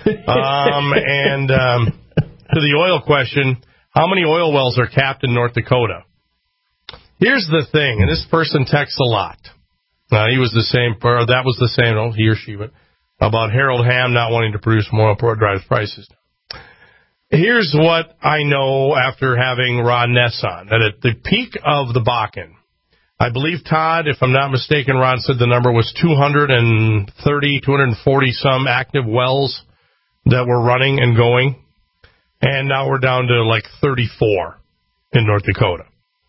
Um, and um, to the oil question, how many oil wells are capped in North Dakota? Here's the thing, and this person texts a lot. Uh, he was the same, or that was the same, oh, he or she, but about Harold Hamm not wanting to produce more oil drives prices. Here's what I know after having Ron Ness on, that at the peak of the Bakken, I believe, Todd, if I'm not mistaken, Ron said the number was two hundred thirty, two hundred forty some active wells that were running and going, and now we're down to like thirty-four in North Dakota.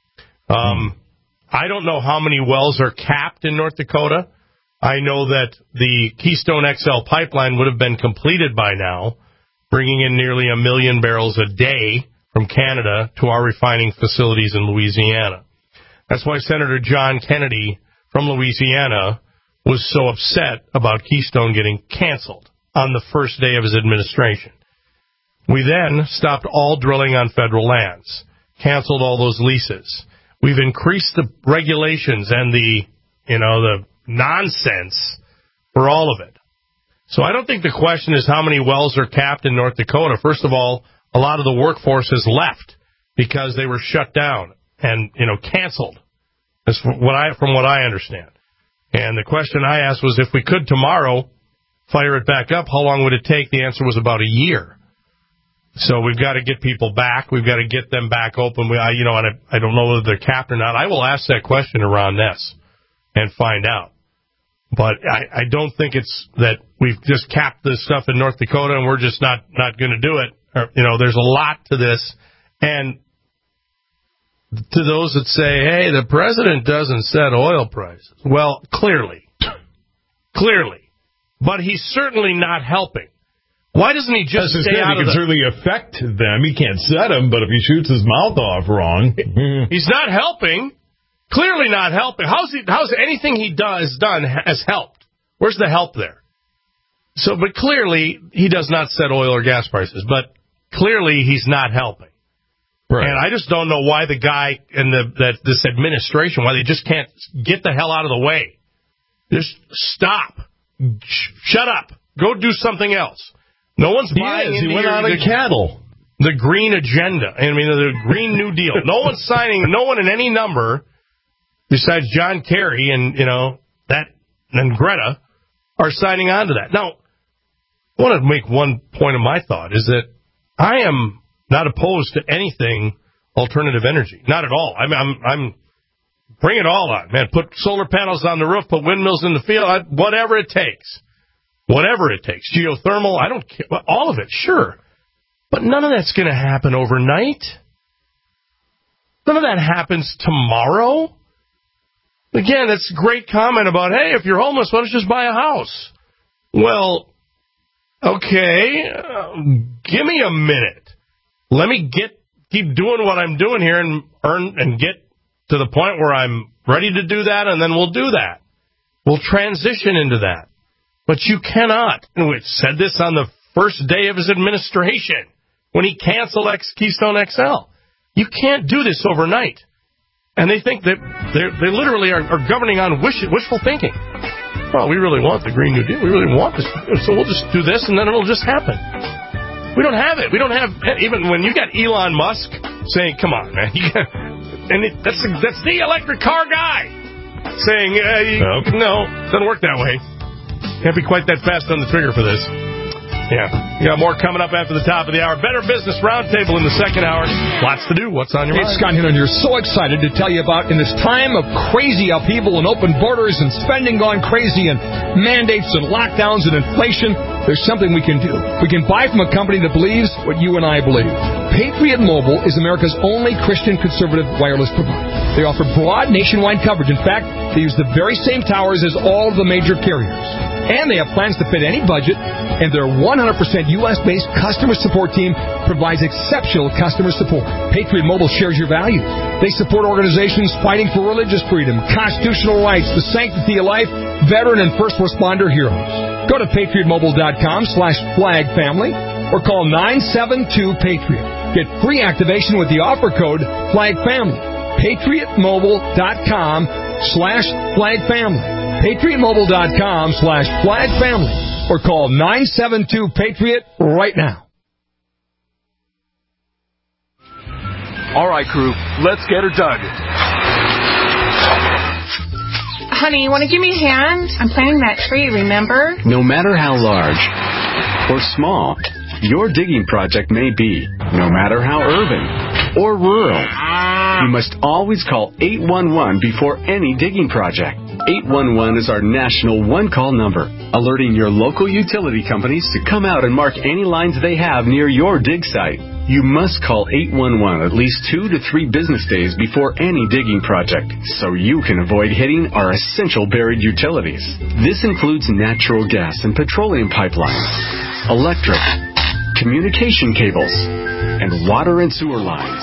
Um, I don't know how many wells are capped in North Dakota. I know that the Keystone X L pipeline would have been completed by now, bringing in nearly a million barrels a day from Canada to our refining facilities in Louisiana. That's why Senator John Kennedy from Louisiana was so upset about Keystone getting canceled on the first day of his administration. We then stopped all drilling on federal lands, canceled all those leases. We've increased the regulations and the, you know, the nonsense for all of it. So I don't think the question is how many wells are capped in North Dakota. First of all, a lot of the workforce has left because they were shut down and, you know, canceled. That's what I, from what I understand. And the question I asked was, if we could tomorrow fire it back up, how long would it take? The answer was about a year. So we've got to get people back. We've got to get them back open. We, I, you know, and I, I don't know whether they're capped or not. I will ask that question to Ron Ness and find out. But I, I don't think it's that we've just capped this stuff in North Dakota and we're just not, not going to do it. Or, you know, there's a lot to this. And to those that say, hey, the president doesn't set oil prices. Well, clearly. Clearly. But he's certainly not helping. Why doesn't he just As stay said, out he of can the... certainly affect them. He can't set them, but if he shoots his mouth off wrong... He's not helping. Clearly not helping. How's he, how's anything he does done has helped? Where's the help there? So, but clearly he does not set oil or gas prices. But clearly he's not helping. Right. And I just don't know why the guy in the that this administration, why they just can't get the hell out of the way. Just stop. Sh- shut up. Go do something else. No one's he buying is. into He went your, out of the, cattle. The green agenda. I mean, the Green New Deal. No one's signing, no one in any number besides John Kerry and, you know, that and Greta are signing on to that. Now, I want to make one point of my thought is that I am not opposed to anything alternative energy. Not at all. I'm, I'm, I'm bring it all on, man. Put solar panels on the roof, put windmills in the field, whatever it takes. Whatever it takes. Geothermal, I don't care. All of it, sure. But none of that's going to happen overnight. None of that happens tomorrow. Again, that's a great comment about, hey, if you're homeless, why don't you just buy a house? Well, okay, uh, give me a minute. Let me get keep doing what I'm doing here and earn and get to the point where I'm ready to do that, and then we'll do that. We'll transition into that. But you cannot, and we said this on the first day of his administration, when he canceled X Keystone X L. You can't do this overnight. And they think that they literally are, are governing on wish, wishful thinking. Well, we really want the Green New Deal. We really want this. So we'll just do this, and then it'll just happen. We don't have it. We don't have, even when you got Elon Musk saying, come on, man. You got, and it, that's, the, that's the electric car guy saying, uh, you, nope. no, doesn't work that way. Can't be quite that fast on the trigger for this. Yeah. We got more coming up after the top of the hour. Better Business Roundtable in the second hour. Lots to do. What's on your hey, mind? It's Scott Hinton here. So excited to tell you about, in this time of crazy upheaval and open borders and spending gone crazy and mandates and lockdowns and inflation, there's something we can do. We can buy from a company that believes what you and I believe. Patriot Mobile is America's only Christian conservative wireless provider. They offer broad nationwide coverage. In fact, they use the very same towers as all of the major carriers. And they have plans to fit any budget, and their one hundred percent U S-based customer support team provides exceptional customer support. Patriot Mobile shares your values. They support organizations fighting for religious freedom, constitutional rights, the sanctity of life, veteran and first responder heroes. Go to patriotmobile.com slash flag family or call nine seven two PATRIOT. Get free activation with the offer code flag family. patriotmobile.com slash flag family. patriotmobile.com slash flag family or call nine seven two PATRIOT right now. All right, crew, let's get her dug. Honey, you want to give me a hand? I'm planting that tree, remember? No matter how large or small your digging project may be, no matter how urban or rural, you must always call eight one one before any digging project. eight one one is our national one-call number, alerting your local utility companies to come out and mark any lines they have near your dig site. You must call eight one one at least two to three business days before any digging project, so you can avoid hitting our essential buried utilities. This includes natural gas and petroleum pipelines, electric, communication cables, and water and sewer lines.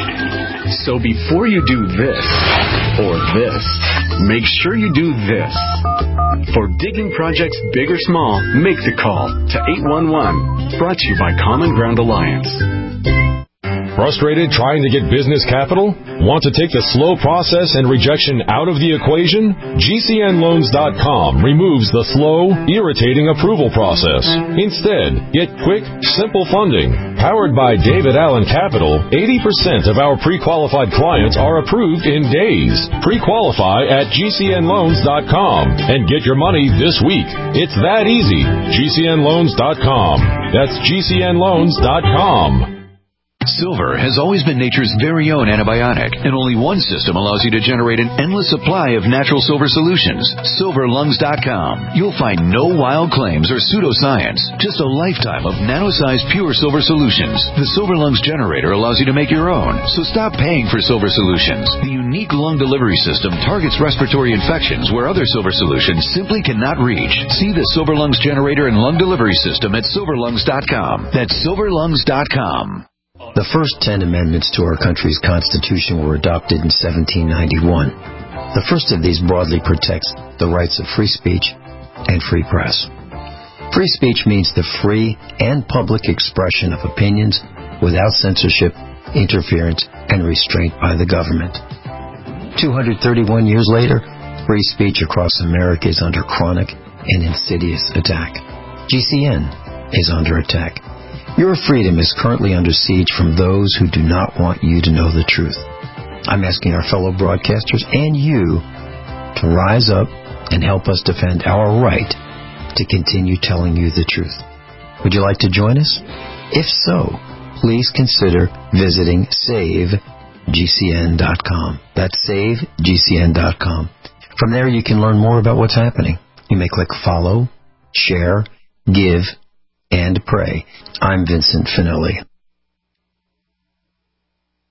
So before you do this or this, make sure you do this. For digging projects big or small, make the call to eight one one. Brought to you by Common Ground Alliance. Frustrated trying to get business capital? Want to take the slow process and rejection out of the equation? G C N loans dot com removes the slow, irritating approval process. Instead, get quick, simple funding. Powered by David Allen Capital, eighty percent of our pre-qualified clients are approved in days. Pre-qualify at G C N loans dot com and get your money this week. It's that easy. G C N loans dot com. That's G C N loans dot com. Silver has always been nature's very own antibiotic, and only one system allows you to generate an endless supply of natural silver solutions. silver lungs dot com. You'll find no wild claims or pseudoscience, just a lifetime of nano-sized pure silver solutions. The Silver Lungs generator allows you to make your own, so stop paying for silver solutions. The unique lung delivery system targets respiratory infections where other silver solutions simply cannot reach. See the Silver Lungs generator and lung delivery system at silver lungs dot com. That's silver lungs dot com. The first ten amendments to our country's Constitution were adopted in seventeen ninety-one. The first of these broadly protects the rights of free speech and free press. Free speech means the free and public expression of opinions without censorship, interference, and restraint by the government. two hundred thirty-one years later, free speech across America is under chronic and insidious attack. G C N is under attack. Your freedom is currently under siege from those who do not want you to know the truth. I'm asking our fellow broadcasters and you to rise up and help us defend our right to continue telling you the truth. Would you like to join us? If so, please consider visiting save G C N dot com. That's save G C N dot com. From there, you can learn more about what's happening. You may click follow, share, give, and pray. I'm Vincent Finelli.